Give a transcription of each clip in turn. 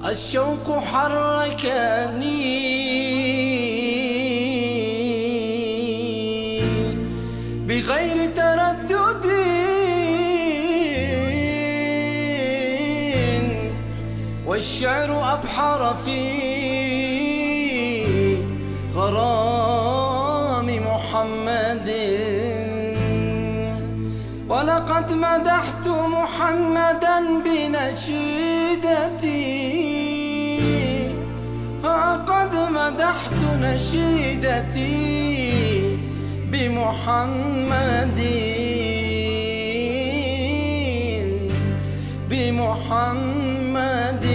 الشوق حركني بغير تردد، والشعر أبحر في غرام محمد. ولقد مدحت محمدا بنشيدتي، قد مدحت نشيدتي بمحمد بمحمد.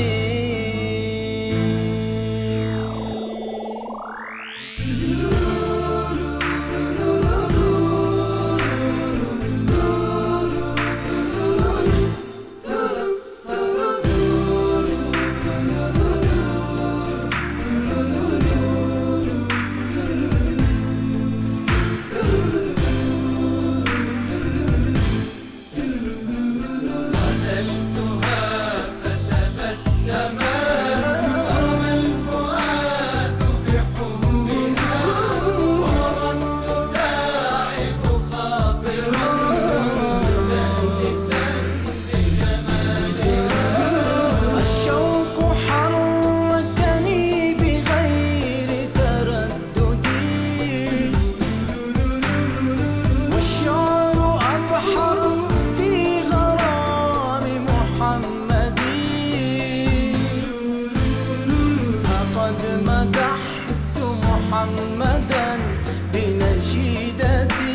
مدحت محمدا بنشيدتي.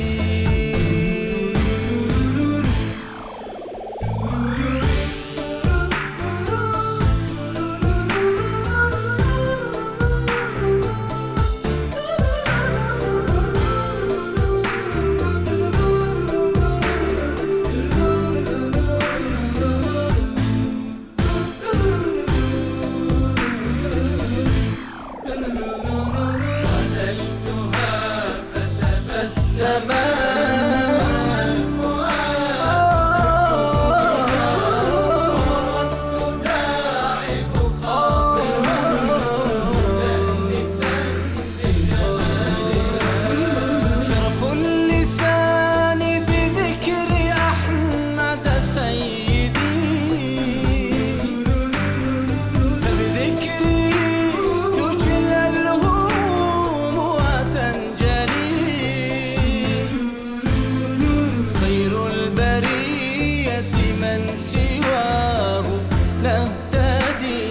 السماء الفؤاد وردت داعب خاطرا مستأنسا بجمالها. شرف اللسان بذكر أحمد سيدي، فبذكري تجلى الهموم وتنجلي. من سواه نهتدي.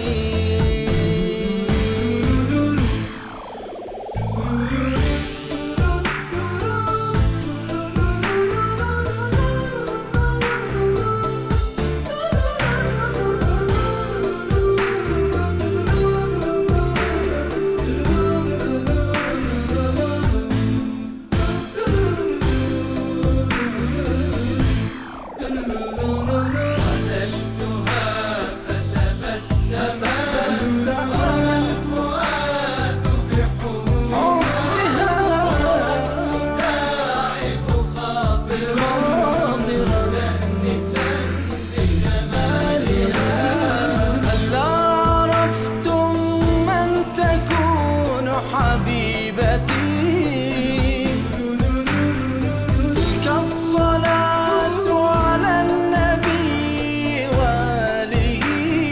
تلك الصلاة على النبي وآله،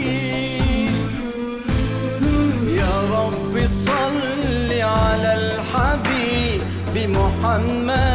يا رب صل على الحبيب محمد.